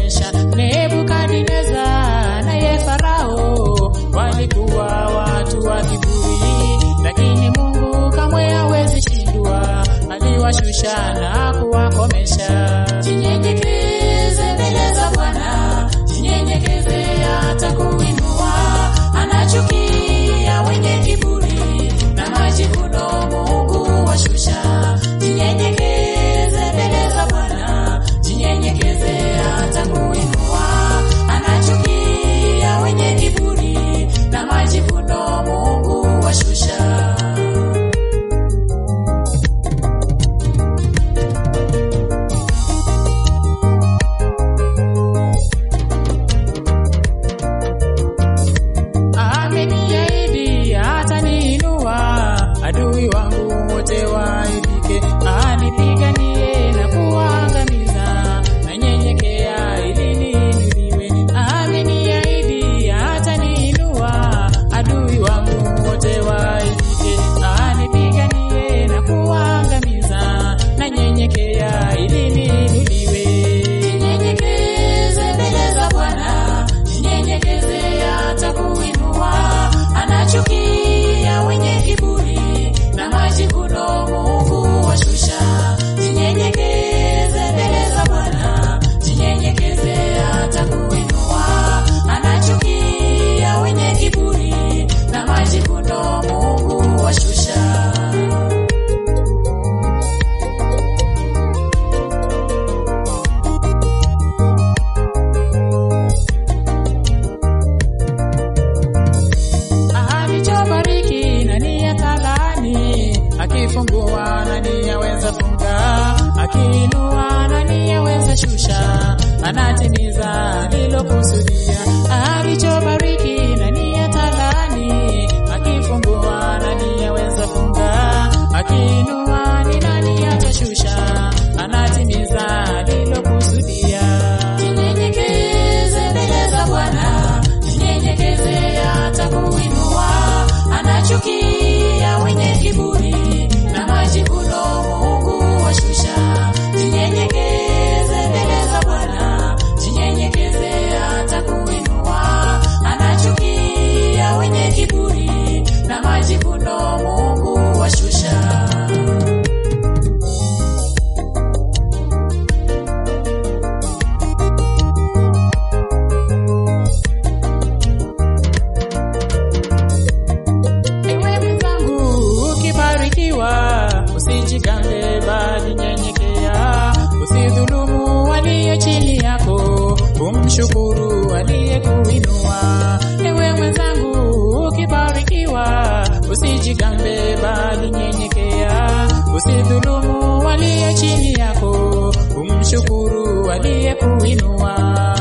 kuwakomesha. Nebukadneza naye Farao walikuwa watu wa kiburi, lakini Mungu kamwe hawezi shindwa, aliwashusha na kuwakomesha. Jinyenyekeze mbele za Bwana, jinyenyekeze atakuinua, anachukia wenye kiburi na majivuno Mungu washusha. Jinyenyekeze mbele za Bwana, jinyenyekeze atakuinua, anachukia wenye kiburi na majivuno Mungu washusha. Adui wangu wote waibike, anipiganie na kuangamiza, na nyenyekea ili niinuliwe. Ameniahidi ataniinua, adui wangu wote waibike, anipiganie na kuangamiza, na nyenyekea ili niinuliwe. Jinyenyekeze mbele za Bwana, jinyenyekeze atakuinua, anachukia wenye kiburi na majivuno Mungu washusha. Jinyenyekeze mbele za Bwana, jinyenyekeze atakuinua, anachukia wenye kiburi na majivuno Mungu washusha. Alichobariki nani atalani, akifungua nani yaweza funga, akiinua nani yaweza shusha, anatimiza lilokusudia. Alichobariki nani atalani, akifungua nani yaweza funga, akiinua ni nani atashusha, anatimiza lilokusudia. Jinyenyekeze mbele za Bwana, jinyenyekeze atakuinua, anachukia wenye kiburi na majivuno Mungu washusha. Jinyenyekeze mbele za Bwana, jinyenyekeze atakuinua, anachukia wenye kiburi na majivuno Mungu washusha. Usijigambe bali nyenyekea, usidhulumu aliye chini yako, umshukuru aliyekuinua. Ewe mwenzangu ukibarikiwa, usijigambe bali nyenyekea, usidhulumu aliye chini yako, umshukuru aliyekuinua.